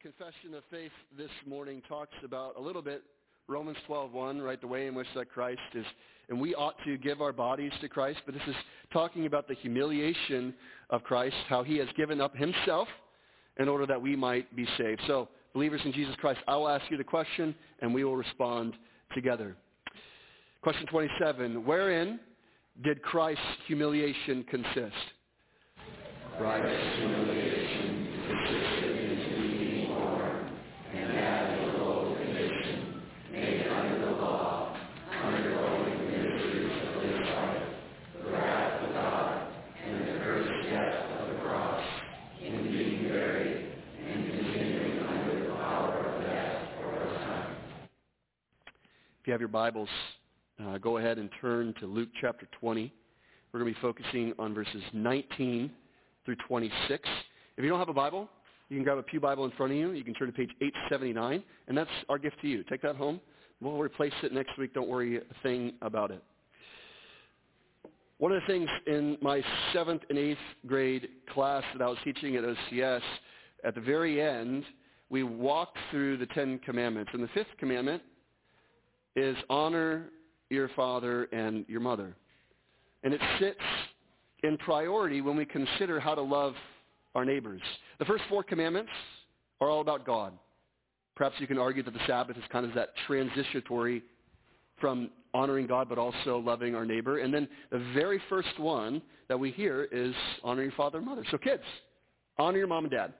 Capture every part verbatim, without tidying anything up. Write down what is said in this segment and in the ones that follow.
confession of faith this morning talks about a little bit Romans twelve one, right, the way in which that Christ is, and we ought to give our bodies to Christ, but this is talking about the humiliation of Christ, how he has given up himself in order that we might be saved. So, believers in Jesus Christ, I will ask you the question, and we will respond together. Question twenty-seven, wherein did Christ's humiliation consist? Christ's humiliation consisted in being born and having a low condition, made under the law, undergoing the miseries of this life, the wrath of God, and the cursed death of the cross, in being buried and continuing under the power of death for a time. If you have your Bibles, uh, go ahead and turn to Luke chapter twenty. We're going to be focusing on verses nineteen through twenty-six. If you don't have a Bible, you can grab a pew Bible in front of you. You can turn to page eight seventy-nine, and that's our gift to you. Take that home. We'll replace it next week. Don't worry a thing about it. One of the things in my seventh and eighth grade class that I was teaching at O C S, at the very end, we walked through the Ten Commandments. And the fifth commandment is honor your father and your mother. And it sits in priority when we consider how to love our neighbors. The first four commandments are all about God. Perhaps you can argue that the Sabbath is kind of that transitory from honoring God but also loving our neighbor. And then the very first one that we hear is honor your father and mother. So kids, honor your mom and dad.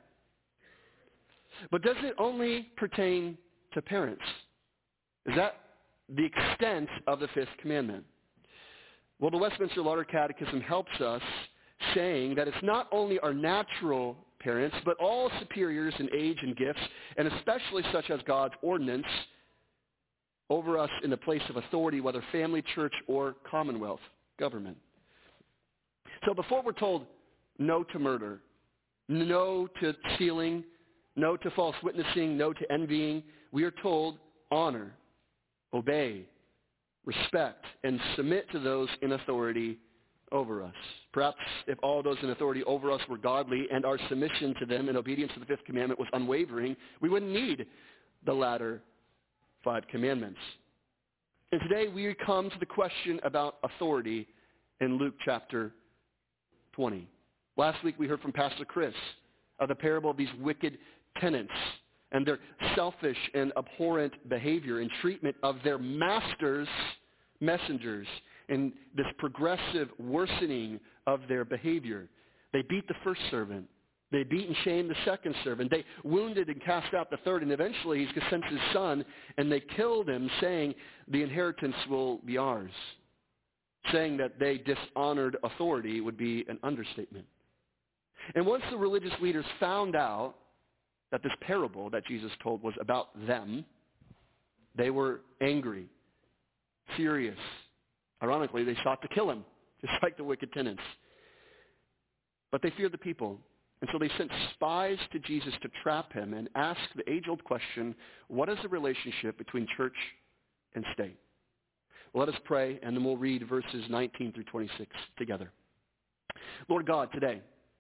But does it only pertain to parents? Is that the extent of the fifth commandment? Well, the Westminster Larter Catechism helps us, saying that it's not only our natural parents, but all superiors in age and gifts, and especially such as God's ordinance over us in the place of authority, whether family, church, or commonwealth government. So before we're told no to murder, no to stealing, no to false witnessing, no to envying, we are told honor, obey, respect, and submit to those in authority over us. Perhaps if all those in authority over us were godly and our submission to them in obedience to the fifth commandment was unwavering, we wouldn't need the latter five commandments. And today we come to the question about authority in Luke chapter twenty. Last week we heard from Pastor Chris of the parable of these wicked tenants and their selfish and abhorrent behavior and treatment of their masters' messengers and this progressive worsening of their behavior. They beat the first servant. They beat and shamed the second servant. They wounded and cast out the third, and eventually he sent his son, and they killed him, saying the inheritance will be ours. Saying that they dishonored authority would be an understatement. And once the religious leaders found out that this parable that Jesus told was about them, they were angry, furious. Ironically, they sought to kill him, just like the wicked tenants. But they feared the people, and so they sent spies to Jesus to trap him and ask the age-old question, what is the relationship between church and state? Well, let us pray, and then we'll read verses nineteen through twenty-six together. Lord God, today,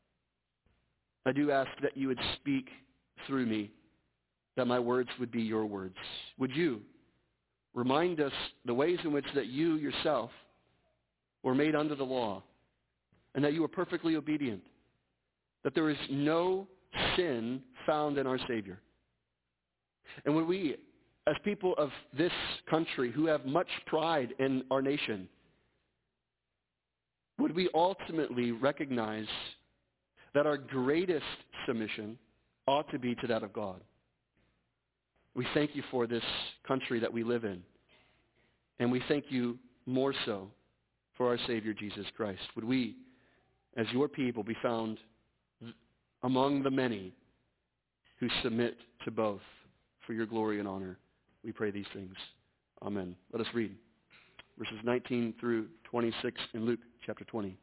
I do ask that you would speak through me, that my words would be your words. Would you remind us the ways in which that you yourself were made under the law and that you were perfectly obedient, that there is no sin found in our Savior. And when we, as people of this country who have much pride in our nation, would we ultimately recognize that our greatest submission ought to be to that of God. We thank you for this country that we live in. And we thank you more so for our Savior, Jesus Christ. Would we, as your people, be found among the many who submit to both for your glory and honor? We pray these things. Amen. Let us read verses nineteen through twenty-six in Luke chapter twenty.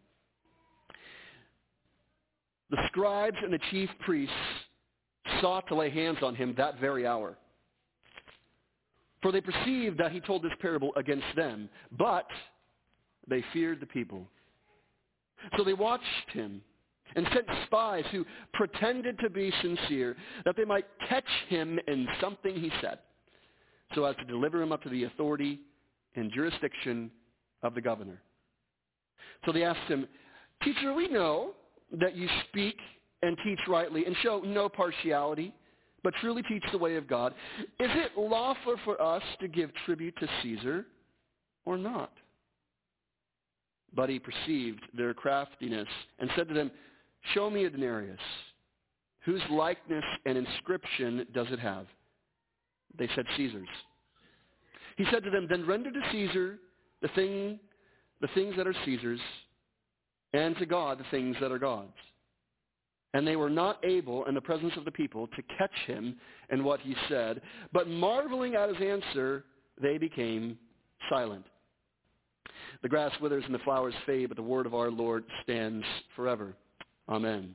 The scribes and the chief priests sought to lay hands on him that very hour. For they perceived that he told this parable against them, but they feared the people. So they watched him and sent spies who pretended to be sincere, that they might catch him in something he said, so as to deliver him up to the authority and jurisdiction of the governor. So they asked him, "Teacher, we know that you speak and teach rightly and show no partiality, but truly teach the way of God. Is it lawful for us to give tribute to Caesar or not?" But he perceived their craftiness and said to them, "Show me a denarius. Whose likeness and inscription does it have?" They said, "Caesar's." He said to them, "Then render to Caesar the thing, the things that are Caesar's, and to God the things that are God's." And they were not able, in the presence of the people, to catch him in what he said, but marveling at his answer, they became silent. The grass withers and the flowers fade, but the word of our Lord stands forever. Amen.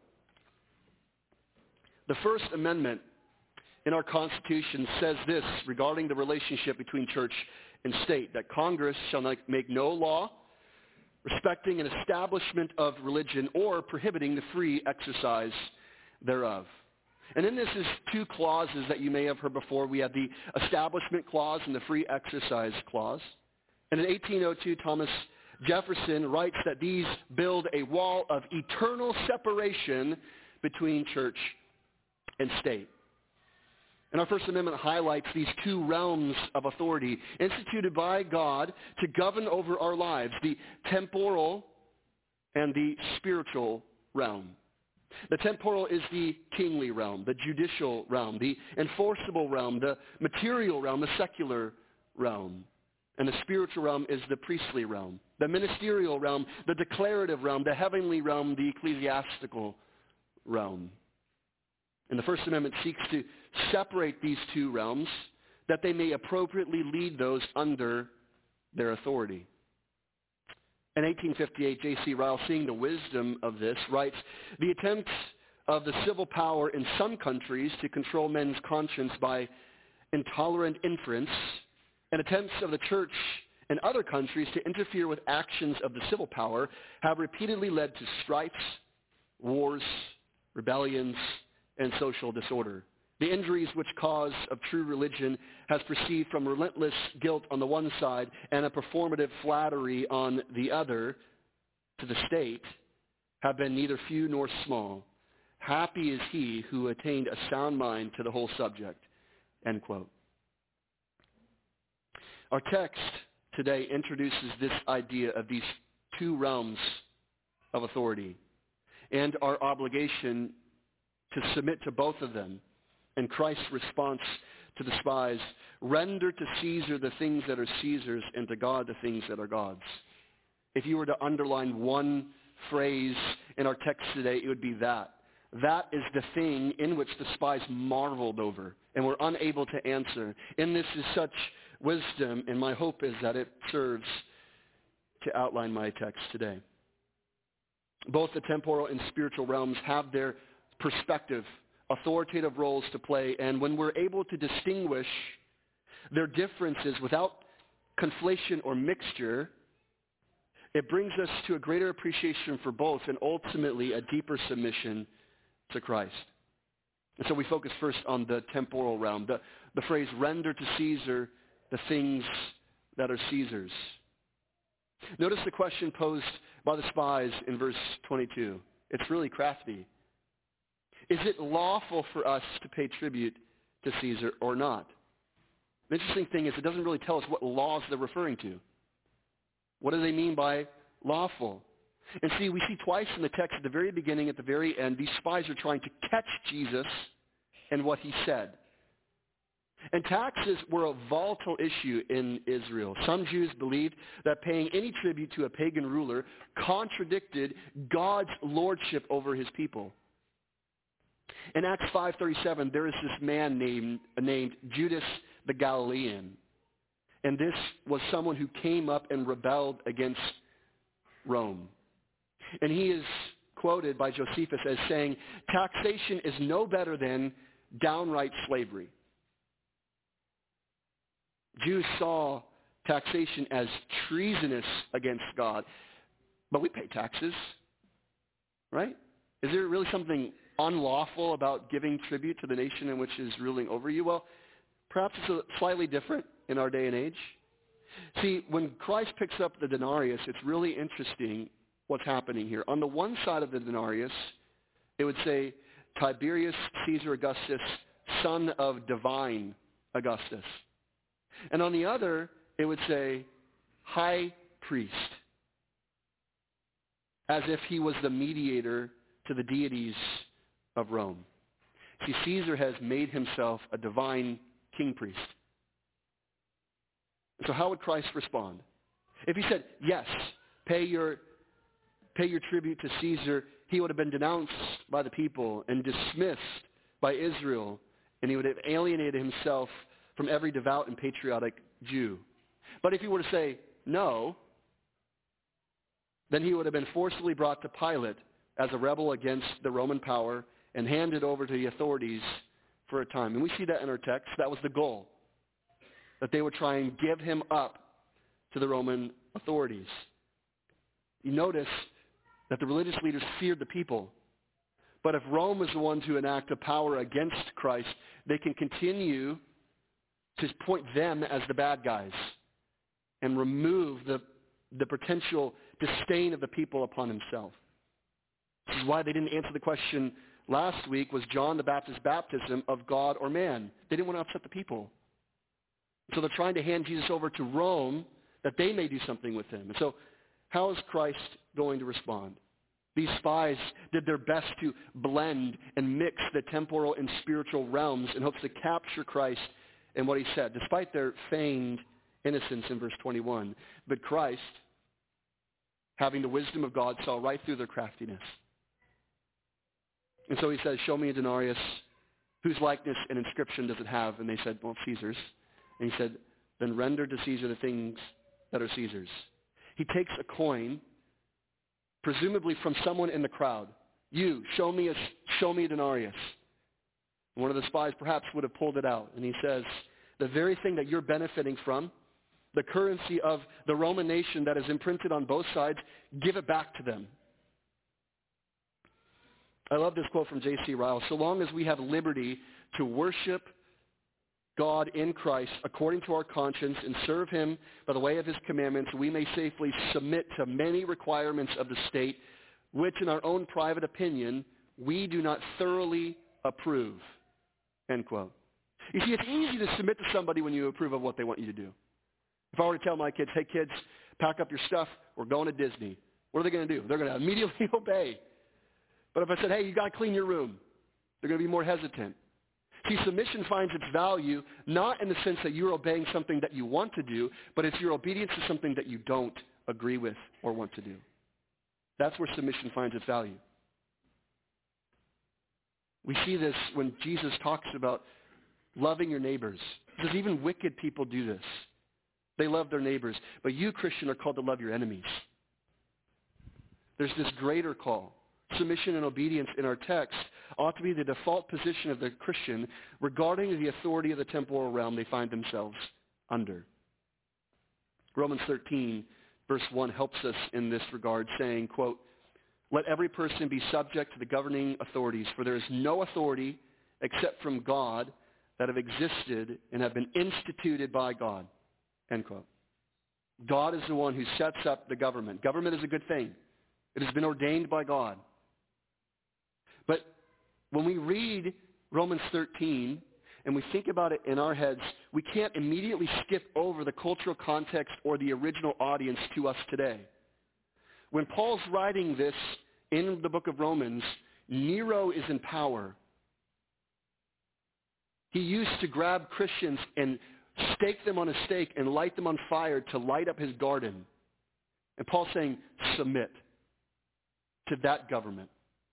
The First Amendment in our Constitution says this regarding the relationship between church and state, that Congress shall not make no law respecting an establishment of religion or prohibiting the free exercise thereof. And in this is two clauses that you may have heard before. We have the Establishment Clause and the Free Exercise Clause. And in eighteen oh two, Thomas Jefferson writes that these build a wall of eternal separation between church and state. And our First Amendment highlights these two realms of authority instituted by God to govern over our lives, the temporal and the spiritual realm. The temporal is the kingly realm, the judicial realm, the enforceable realm, the material realm, the secular realm. And the spiritual realm is the priestly realm, the ministerial realm, the declarative realm, the heavenly realm, the ecclesiastical realm. And the First Amendment seeks to separate these two realms that they may appropriately lead those under their authority. In eighteen fifty-eight, J C Ryle, seeing the wisdom of this, writes, "The attempts of the civil power in some countries to control men's conscience by intolerant inference, and attempts of the church in other countries to interfere with actions of the civil power have repeatedly led to strifes, wars, rebellions, and social disorder. The injuries which cause of true religion has proceeded from relentless guilt on the one side and a performative flattery on the other to the state have been neither few nor small. Happy is he who attained a sound mind to the whole subject." End quote. Our text today introduces this idea of these two realms of authority and our obligation to submit to both of them. And Christ's response to the spies, "Render to Caesar the things that are Caesar's, and to God the things that are God's." If you were to underline one phrase in our text today, it would be that. That is the thing in which the spies marveled over and were unable to answer. And this is such wisdom, and my hope is that it serves to outline my text today. Both the temporal and spiritual realms have their perspective, authoritative roles to play, and when we're able to distinguish their differences without conflation or mixture, it brings us to a greater appreciation for both and ultimately a deeper submission to Christ. And so we focus first on the temporal realm. The, the phrase, "render to Caesar the things that are Caesar's." Notice the question posed by the spies in verse twenty-two. It's really crafty. Is it lawful for us to pay tribute to Caesar or not? The interesting thing is it doesn't really tell us what laws they're referring to. What do they mean by lawful? And see, we see twice in the text, at the very beginning, at the very end, these spies are trying to catch Jesus and what he said. And taxes were a volatile issue in Israel. Some Jews believed that paying any tribute to a pagan ruler contradicted God's lordship over his people. In Acts five thirty-seven, there is this man named, named Judas the Galilean. And this was someone who came up and rebelled against Rome. And he is quoted by Josephus as saying, "Taxation is no better than downright slavery." Jews saw taxation as treasonous against God. But we pay taxes. right? Is there really something unlawful about giving tribute to the nation in which is ruling over you? Well, perhaps it's a slightly different in our day and age. See, when Christ picks up the denarius, it's really interesting what's happening here. On the one side of the denarius, it would say, Tiberius Caesar Augustus, son of divine Augustus. And on the other, it would say, high priest, as if he was the mediator to the deities of Rome. See, Caesar has made himself a divine king priest. So how would Christ respond? If he said, yes, pay your, pay your tribute to Caesar, he would have been denounced by the people and dismissed by Israel, and he would have alienated himself from every devout and patriotic Jew. But if he were to say no, then he would have been forcibly brought to Pilate as a rebel against the Roman power and handed over to the authorities for a time. And we see that in our text. That was the goal, that they would try and give him up to the Roman authorities. You notice that the religious leaders feared the people. But if Rome was the one to enact a power against Christ, they can continue to point them as the bad guys and remove the, the potential disdain of the people upon himself. This is why they didn't answer the question last week, was John the Baptist's baptism of God or man? They didn't want to upset the people. So they're trying to hand Jesus over to Rome that they may do something with him. And so how is Christ going to respond? These spies did their best to blend and mix the temporal and spiritual realms in hopes to capture Christ and what he said, despite their feigned innocence in verse twenty-one. But Christ, having the wisdom of God, saw right through their craftiness. And so he says, show me a denarius. Whose likeness and inscription does it have? And they said, well, Caesar's. And he said, then render to Caesar the things that are Caesar's. He takes a coin, presumably from someone in the crowd. You, show me a, show me a denarius. One of the spies perhaps would have pulled it out. And he says, the very thing that you're benefiting from, the currency of the Roman nation that is imprinted on both sides, give it back to them. I love this quote from J C Ryle. So long as we have liberty to worship God in Christ according to our conscience and serve him by the way of his commandments, we may safely submit to many requirements of the state, which in our own private opinion, we do not thoroughly approve. End quote. You see, it's easy to submit to somebody when you approve of what they want you to do. If I were to tell my kids, hey kids, pack up your stuff, we're going to Disney, what are they going to do? They're going to immediately obey. But if I said, hey, you got to clean your room, they're going to be more hesitant. See, submission finds its value not in the sense that you're obeying something that you want to do, but it's your obedience to something that you don't agree with or want to do. That's where submission finds its value. We see this when Jesus talks about loving your neighbors. He says even wicked people do this. They love their neighbors. But you, Christian, are called to love your enemies. There's this greater call. Submission and obedience in our text ought to be the default position of the Christian regarding the authority of the temporal realm they find themselves under. Romans thirteen, verse one helps us in this regard, saying, quote, let every person be subject to the governing authorities, for there is no authority except from God that have existed and have been instituted by God. End quote. God is the one who sets up the government. Government is a good thing. It has been ordained by God. But when we read Romans thirteen and we think about it in our heads, we can't immediately skip over the cultural context or the original audience to us today. When Paul's writing this in the book of Romans, Nero is in power. He used to grab Christians and stake them on a stake and light them on fire to light up his garden. And Paul's saying, submit to that government,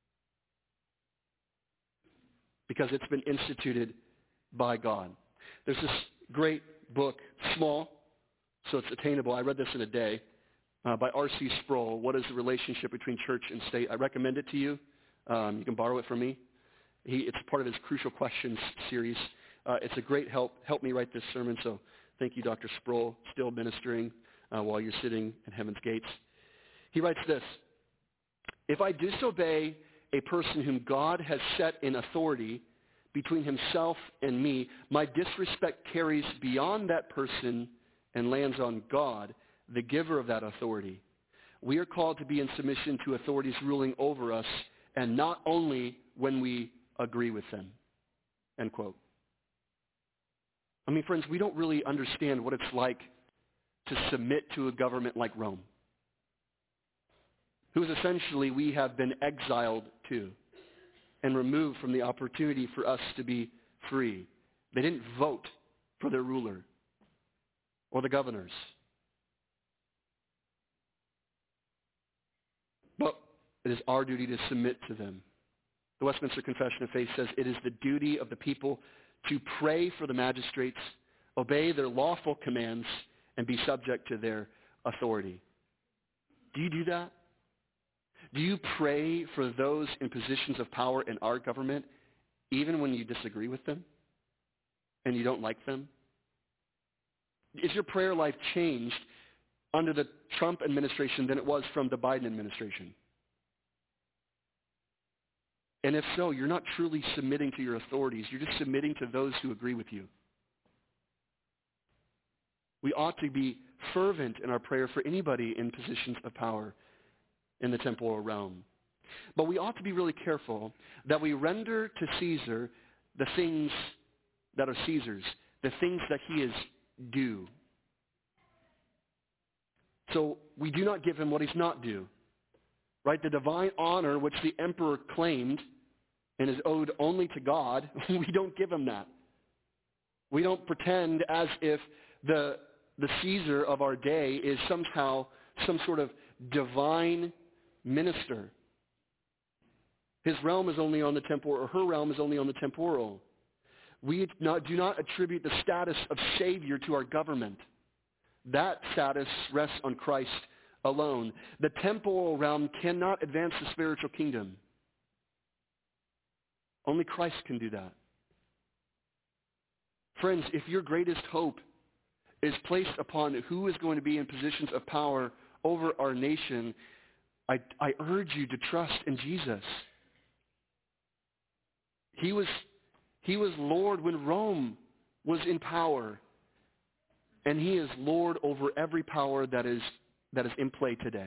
because it's been instituted by God. There's this great book, small, so it's attainable. I read this in a day, uh, by R C Sproul, What is the Relationship Between Church and State? I recommend it to you. Um, you can borrow it from me. He, it's part of his Crucial Questions series. Uh, it's a great help. Help me write this sermon, so thank you, Doctor Sproul, still ministering uh, while you're sitting at Heaven's Gates. He writes this: If I disobey a person whom God has set in authority between himself and me, my disrespect carries beyond that person and lands on God, the giver of that authority. We are called to be in submission to authorities ruling over us, and not only when we agree with them. End quote. I mean, friends, we don't really understand what it's like to submit to a government like Rome, whose essentially we have been exiled to and removed from the opportunity for us to be free. They didn't vote for their ruler or the governors. But it is our duty to submit to them. The Westminster Confession of Faith says it is the duty of the people to pray for the magistrates, obey their lawful commands, and be subject to their authority. Do you do that? Do you pray for those in positions of power in our government, even when you disagree with them and you don't like them? Is your prayer life changed under the Trump administration than it was from the Biden administration? And if so, you're not truly submitting to your authorities. You're just submitting to those who agree with you. We ought to be fervent in our prayer for anybody in positions of power in the temporal realm. But we ought to be really careful that we render to Caesar the things that are Caesar's, the things that he is due. So we do not give him what he's not due. Right? The divine honor which the emperor claimed and is owed only to God, we don't give him that. We don't pretend as if the, the Caesar of our day is somehow some sort of divine minister. His realm is only on the temporal, or her realm is only on the temporal. We not, do not attribute the status of Savior to our government. That status rests on Christ alone. The temporal realm cannot advance the spiritual kingdom. Only Christ can do that. Friends, if your greatest hope is placed upon who is going to be in positions of power over our nation, I, I urge you to trust in Jesus. He was, he was Lord when Rome was in power, and he is Lord over every power that is, that is in play today.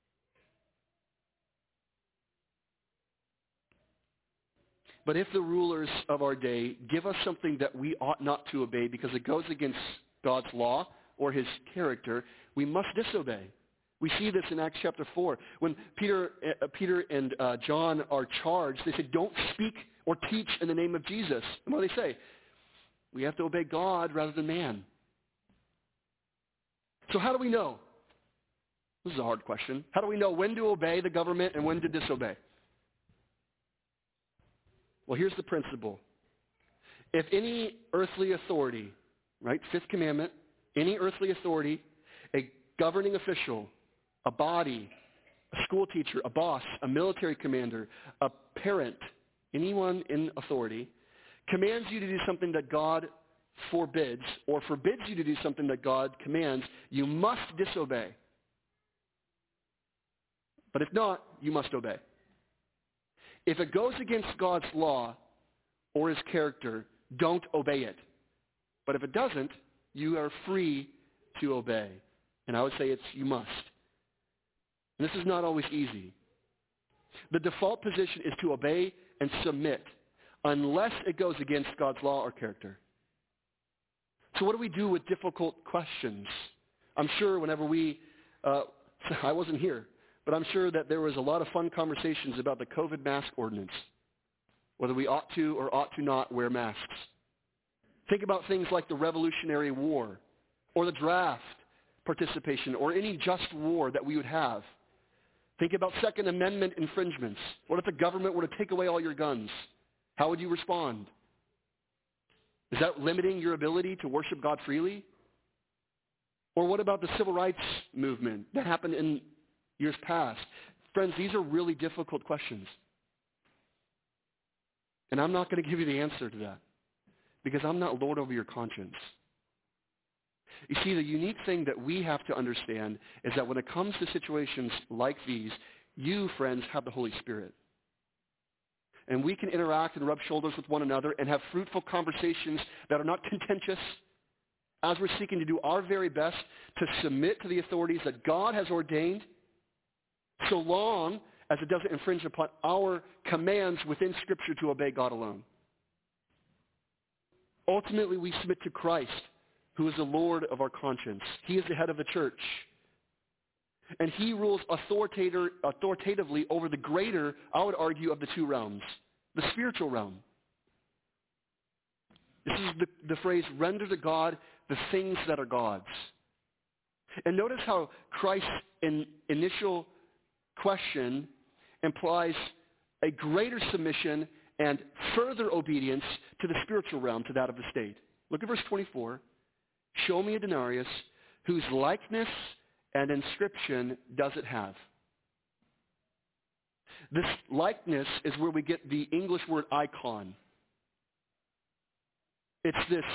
But if the rulers of our day give us something that we ought not to obey because it goes against God's law or his character, we must disobey. We see this in Acts chapter four. When Peter, uh, Peter and uh, John are charged, they say, don't speak or teach in the name of Jesus. And what do they say? We have to obey God rather than man. So how do we know? This is a hard question. How do we know when to obey the government and when to disobey? Well, here's the principle. If any earthly authority, right, fifth commandment, any earthly authority, a governing official, a body, a school teacher, a boss, a military commander, a parent, anyone in authority, commands you to do something that God forbids or forbids you to do something that God commands, you must disobey. But if not, you must obey. If it goes against God's law or his character, don't obey it. But if it doesn't, you are free to obey. And I would say it's you must. And this is not always easy. The default position is to obey and submit unless it goes against God's law or character. So what do we do with difficult questions? I'm sure whenever we, uh, I wasn't here, but I'm sure that there was a lot of fun conversations about the COVID mask ordinance, whether we ought to or ought to not wear masks. Think about things like the Revolutionary War or the draft participation or any just war that we would have. Think about Second Amendment infringements. What if the government were to take away all your guns? How would you respond? Is that limiting your ability to worship God freely? Or what about the civil rights movement that happened in years past? Friends, these are really difficult questions. And I'm not going to give you the answer to that because I'm not Lord over your conscience. You see, the unique thing that we have to understand is that when it comes to situations like these, You, friends, have the Holy Spirit. And we can interact and rub shoulders with one another and have fruitful conversations that are not contentious as we're seeking to do our very best to submit to the authorities that God has ordained, so long as it doesn't infringe upon our commands within Scripture to obey God alone. Ultimately, we submit to Christ, who is the Lord of our conscience. He is the head of the church. And he rules authoritator, authoritatively over the greater, I would argue, of the two realms, the spiritual realm. This is the, the phrase, render to God the things that are God's. And notice how Christ's in, initial question implies a greater submission and further obedience to the spiritual realm, to that of the state. Look at verse twenty-four. Show me a denarius whose likeness and inscription does it have? This likeness is where we get the English word icon. It's this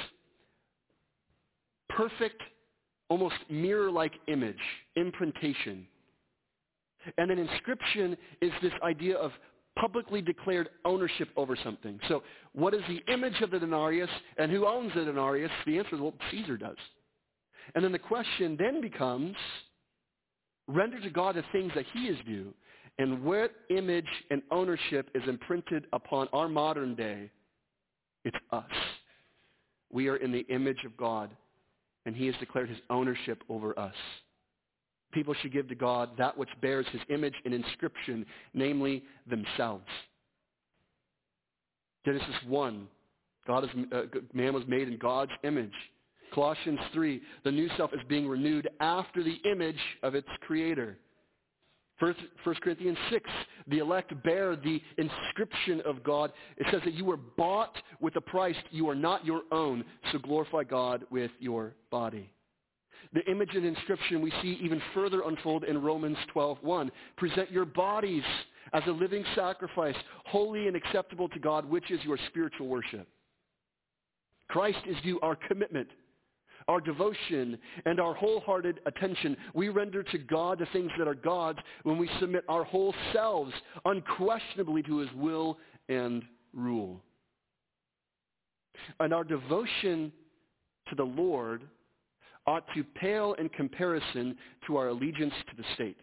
perfect, almost mirror-like image, imprintation. And an inscription is this idea of publicly declared ownership over something. So what is the image of the denarius, and who owns the denarius? The answer is, well, Caesar does. And then the question then becomes, render to God the things that he is due. And what image and ownership is imprinted upon our modern day? It's us. We are in the image of God, and he has declared his ownership over us. People should give to God that which bears his image and inscription, namely themselves. Genesis one, God is, uh, man was made in God's image. Colossians three, the new self is being renewed after the image of its creator. First, First Corinthians six, the elect bear the inscription of God. It says that you were bought with a price. You are not your own, so glorify God with your body. The image and inscription we see even further unfold in Romans twelve one. Present your bodies as a living sacrifice, holy and acceptable to God, which is your spiritual worship. Christ is due our commitment, our devotion, and our wholehearted attention. We render to God the things that are God's when we submit our whole selves unquestionably to his will and rule. And our devotion to the Lord ought to pale in comparison to our allegiance to the state.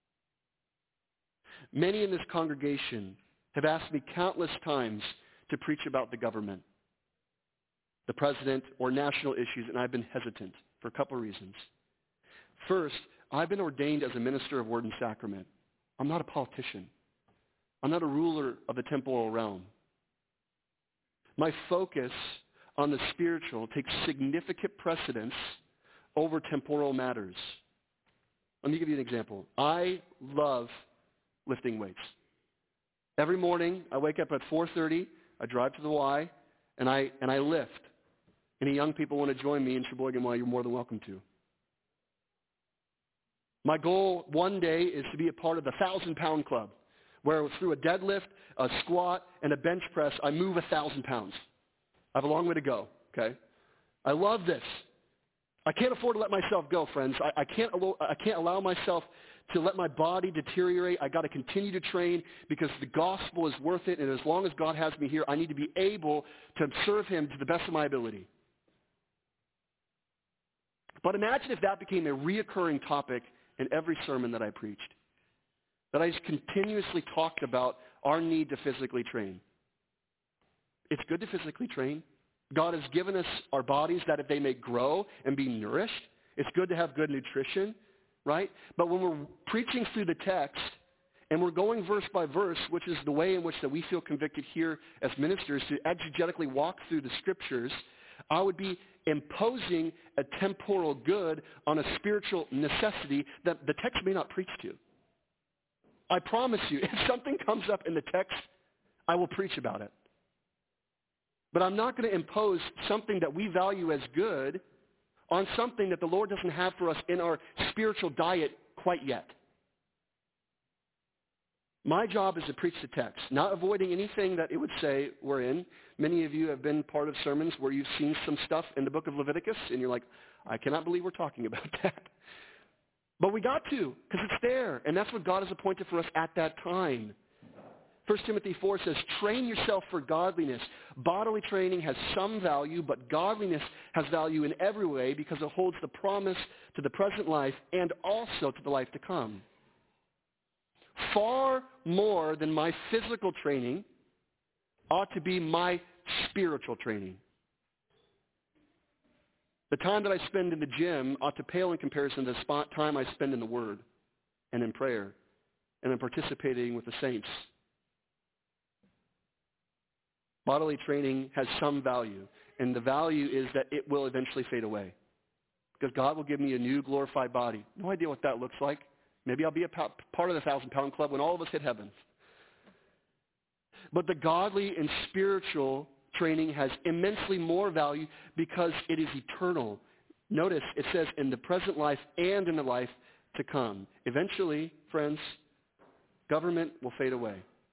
Many in this congregation have asked me countless times to preach about the government, the president, or national issues, and I've been hesitant for a couple of reasons. First, I've been ordained as a minister of Word and Sacrament. I'm not a politician. I'm not a ruler of the temporal realm. My focus on the spiritual takes significant precedence over temporal matters. Let me give you an example. I love lifting weights. Every morning, I wake up at four thirty, I drive to the Y, and I, and I lift. Any young people want to join me in Sheboygan Y, you're more than welcome to. My goal one day is to be a part of the thousand-pound club, where through a deadlift, a squat, and a bench press, I move a thousand pounds. I have a long way to go, okay? I love this. I can't afford to let myself go, friends. I, I, can't, I can't allow myself to let my body deteriorate. I got to continue to train because the gospel is worth it, and as long as God has me here, I need to be able to serve him to the best of my ability. But imagine if that became a reoccurring topic in every sermon that I preached, that I just continuously talked about our need to physically train. It's good to physically train. God has given us our bodies that if they may grow and be nourished, it's good to have good nutrition, right? But when we're preaching through the text and we're going verse by verse, which is the way in which that we feel convicted here as ministers to exegetically walk through the scriptures, I would be imposing a temporal good on a spiritual necessity that the text may not preach to. I promise you, if something comes up in the text, I will preach about it. But I'm not going to impose something that we value as good on something that the Lord doesn't have for us in our spiritual diet quite yet. My job is to preach the text, not avoiding anything that it would say we're in. Many of you have been part of sermons where you've seen some stuff in the book of Leviticus, and you're like, I cannot believe we're talking about that. But we got to, because it's there. And that's what God has appointed for us at that time. First Timothy four says, train yourself for godliness. Bodily training has some value, but godliness has value in every way because it holds the promise to the present life and also to the life to come. Far more than my physical training ought to be my spiritual training. The time that I spend in the gym ought to pale in comparison to the time I spend in the Word and in prayer and in participating with the saints. Bodily training has some value, and the value is that it will eventually fade away because God will give me a new glorified body. No idea what that looks like. Maybe I'll be a part of the thousand-pound club when all of us hit heaven. But the godly and spiritual training has immensely more value because it is eternal. Notice it says in the present life and in the life to come. Eventually, friends, government will fade away.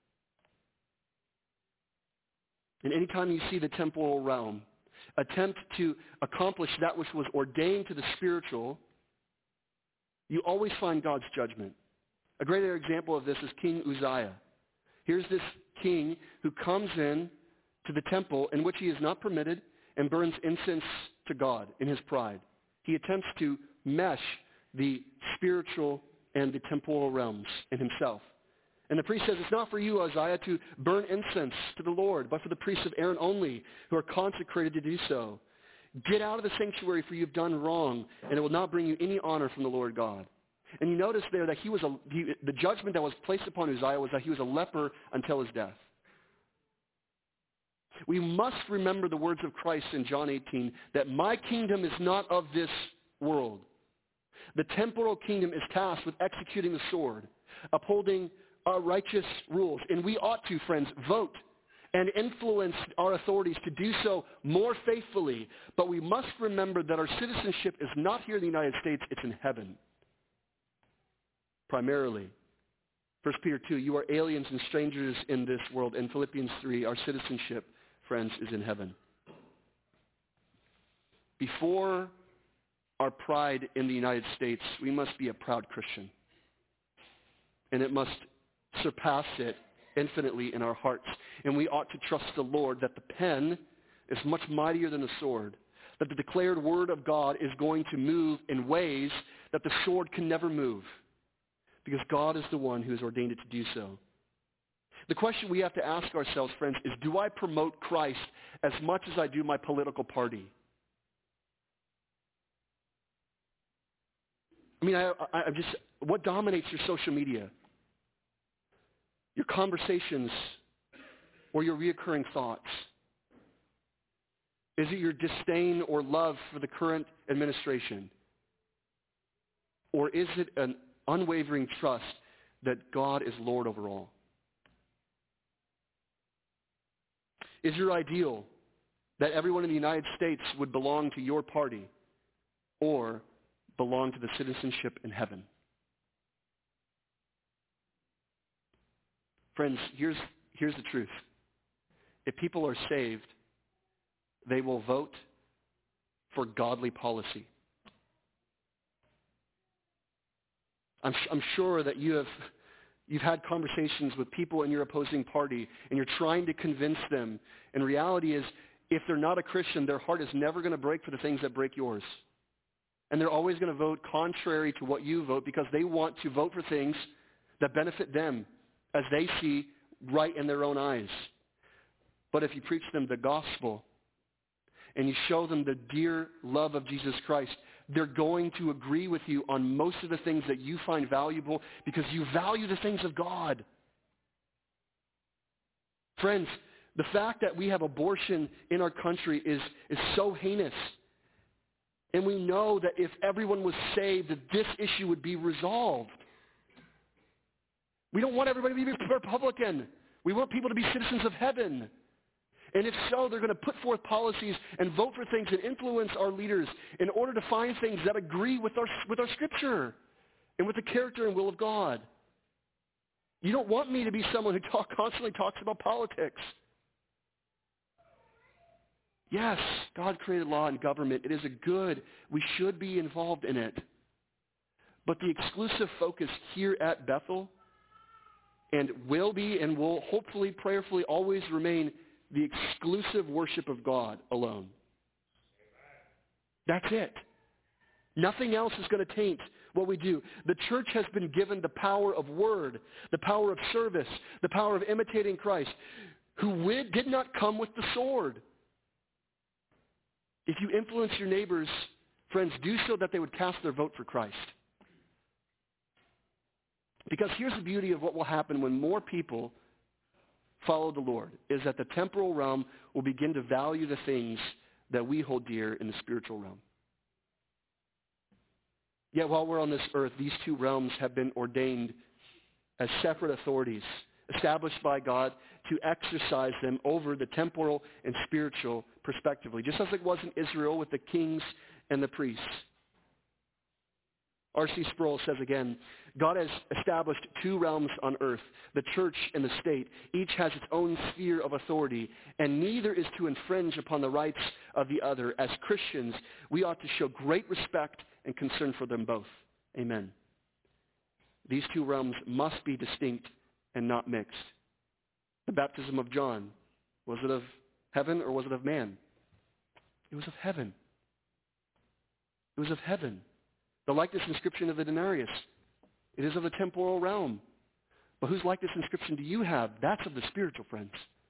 And anytime you see the temporal realm attempt to accomplish that which was ordained to the spiritual, you always find God's judgment. A greater example of this is King Uzziah. Here's this king who comes in to the temple in which he is not permitted and burns incense to God in his pride. He attempts to mesh the spiritual and the temporal realms in himself. And the priest says, it's not for you, Uzziah, to burn incense to the Lord, but for the priests of Aaron only, who are consecrated to do so. Get out of the sanctuary, for you've done wrong, and it will not bring you any honor from the Lord God. And you notice there that he was a, he, the judgment that was placed upon Uzziah was that he was a leper until his death. We must remember the words of Christ in John eighteen, that my kingdom is not of this world. The temporal kingdom is tasked with executing the sword, upholding our righteous rules. And we ought to, friends, vote and influence our authorities to do so more faithfully. But we must remember that our citizenship is not here in the United States, it's in heaven. Primarily. First Peter two, you are aliens and strangers in this world. And Philippians three, our citizenship, friends, is in heaven. Before our pride in the United States, we must be a proud Christian. And it must surpass it infinitely in our hearts. And we ought to trust the Lord that the pen is much mightier than the sword, that the declared word of God is going to move in ways that the sword can never move, because God is the one who has ordained it to do so. The question we have to ask ourselves, friends, is do I promote Christ as much as I do my political party? I mean, I, I, I'm just, what dominates your social media? Your conversations or your reoccurring thoughts? Is it your disdain or love for the current administration? Or is it an unwavering trust that God is Lord over all? Is your ideal that everyone in the United States would belong to your party or belong to the citizenship in heaven? Friends, here's, here's the truth. If people are saved, they will vote for godly policy. I'm, I'm sure that you have, you've had conversations with people in your opposing party, and you're trying to convince them. And reality is, if they're not a Christian, their heart is never going to break for the things that break yours. And they're always going to vote contrary to what you vote because they want to vote for things that benefit them as they see right in their own eyes. But if you preach them the gospel and you show them the dear love of Jesus Christ, they're going to agree with you on most of the things that you find valuable because you value the things of God. Friends, the fact that we have abortion in our country is, is so heinous. And we know that if everyone was saved, that this issue would be resolved. We don't want everybody to be Republican. We want people to be citizens of heaven. And if so, they're going to put forth policies and vote for things and influence our leaders in order to find things that agree with our, with our Scripture and with the character and will of God. You don't want me to be someone who talk, constantly talks about politics. Yes, God created law and government. It is a good. We should be involved in it. But the exclusive focus here at Bethel, and will be and will hopefully, prayerfully always remain the exclusive worship of God alone. That's it. Nothing else is going to taint what we do. The church has been given the power of word, the power of service, the power of imitating Christ, who did not come with the sword. If you influence your neighbors, friends, do so that they would cast their vote for Christ. Because here's the beauty of what will happen when more people follow the Lord, is that the temporal realm will begin to value the things that we hold dear in the spiritual realm. Yet while we're on this earth, these two realms have been ordained as separate authorities, established by God to exercise them over the temporal and spiritual respectively, just as it was in Israel with the kings and the priests. R C Sproul says again, God has established two realms on earth, the church and the state. Each has its own sphere of authority, and neither is to infringe upon the rights of the other. As Christians, we ought to show great respect and concern for them both. Amen. These two realms must be distinct and not mixed. The baptism of John, was it of heaven or was it of man? It was of heaven. It was of heaven. The likeness inscription of the denarius, it is of the temporal realm. But whose likeness inscription do you have? That's of the spiritual, friends.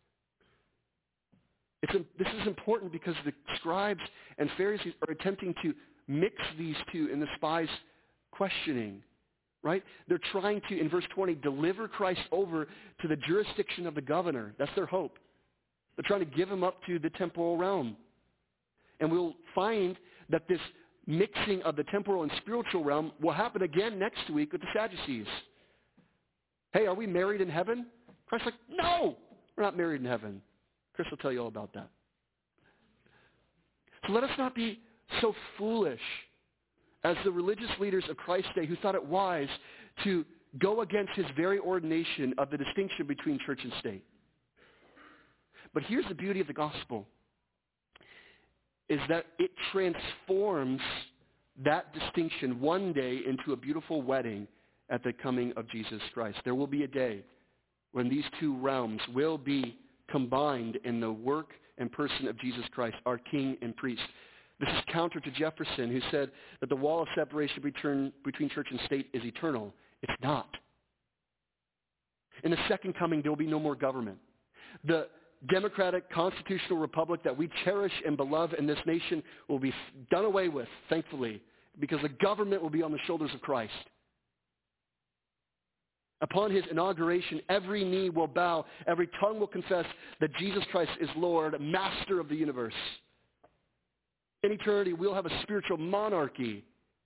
It's a, this is important because the scribes and Pharisees are attempting to mix these two in the spies' questioning, right? They're trying to, in verse twenty, deliver Christ over to the jurisdiction of the governor. That's their hope. They're trying to give him up to the temporal realm. And we'll find that this mixing of the temporal and spiritual realm will happen again next week with the Sadducees. Hey, are we married in heaven? Christ's like, no, we're not married in heaven. Chris will tell you all about that. So let us not be so foolish as the religious leaders of Christ's day who thought it wise to go against his very ordination of the distinction between church and state. But here's the beauty of the gospel, is that it transforms that distinction one day into a beautiful wedding at the coming of Jesus Christ. There will be a day when these two realms will be combined in the work and person of Jesus Christ, our King and priest. This is counter to Jefferson, who said that the wall of separation between, between church and state is eternal. It's not. In the second coming, there will be no more government. The democratic constitutional republic that we cherish and beloved in this nation will be done away with, thankfully, because the government will be on the shoulders of Christ. Upon his inauguration, every knee will bow, every tongue will confess that Jesus Christ is Lord, master of the universe. In eternity, we'll have a spiritual monarchy,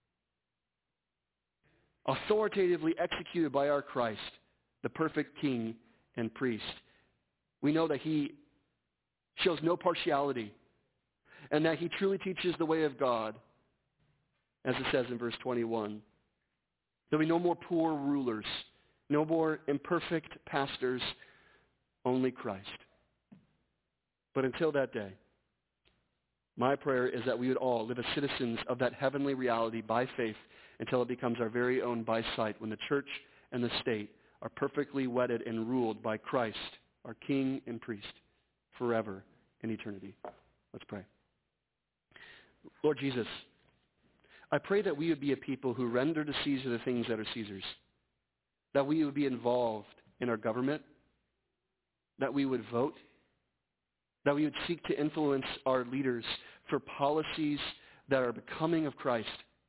authoritatively executed by our Christ, the perfect King and priest. We know that he shows no partiality and that he truly teaches the way of God, as it says in verse twenty-one. There'll be no more poor rulers, no more imperfect pastors, only Christ. But until that day, my prayer is that we would all live as citizens of that heavenly reality by faith until it becomes our very own by sight, when the church and the state are perfectly wedded and ruled by Christ, our King and priest, forever in eternity. Let's pray. Lord Jesus, I pray that we would be a people who render to Caesar the things that are Caesar's, that we would be involved in our government, that we would vote, that we would seek to influence our leaders for policies that are becoming of Christ,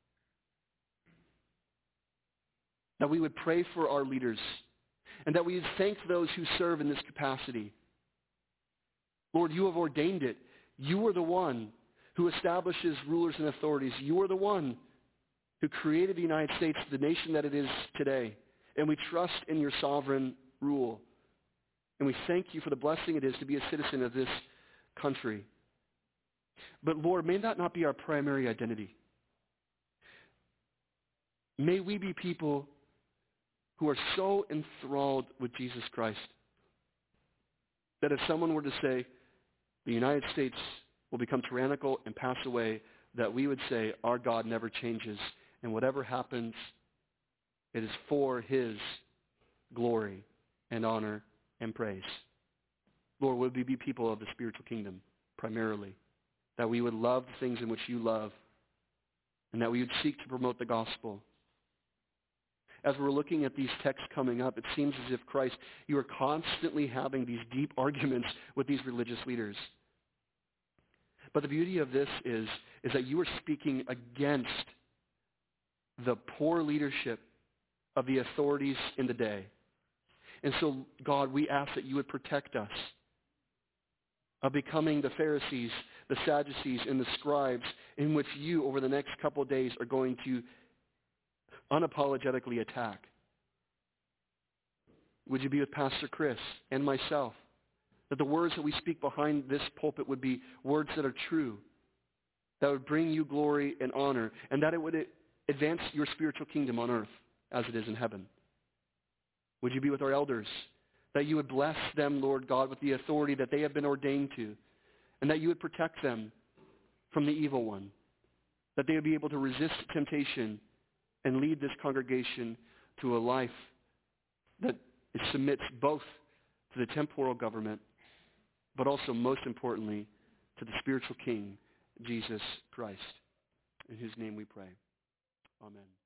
that we would pray for our leaders, and that we would thank those who serve in this capacity. Lord, you have ordained it. You are the one who establishes rulers and authorities. You are the one who created the United States, the nation that it is today. And we trust in your sovereign rule. And we thank you for the blessing it is to be a citizen of this country. But Lord, may that not be our primary identity. May we be people who are so enthralled with Jesus Christ that if someone were to say the United States will become tyrannical and pass away, that we would say our God never changes, and whatever happens, It is for his glory and honor and praise. Lord, would we be people of the spiritual kingdom primarily, that we would love the things in which you love, and that we would seek to promote the gospel. As we're looking at these texts coming up, it seems as if, Christ, you are constantly having these deep arguments with these religious leaders. But the beauty of this is, is that you are speaking against the poor leadership of the authorities in the day. And so, God, we ask that you would protect us of becoming the Pharisees, the Sadducees, and the scribes in which you, over the next couple of days, are going to unapologetically attack. Would you be with Pastor Chris and myself, that the words that we speak behind this pulpit would be words that are true, that would bring you glory and honor, and that it would advance your spiritual kingdom on earth as it is in heaven. Would you be with our elders, that you would bless them, Lord God, with the authority that they have been ordained to, and that you would protect them from the evil one, that they would be able to resist temptation and lead this congregation to a life that submits both to the temporal government, but also, most importantly, to the spiritual King, Jesus Christ, in whose name we pray. Amen.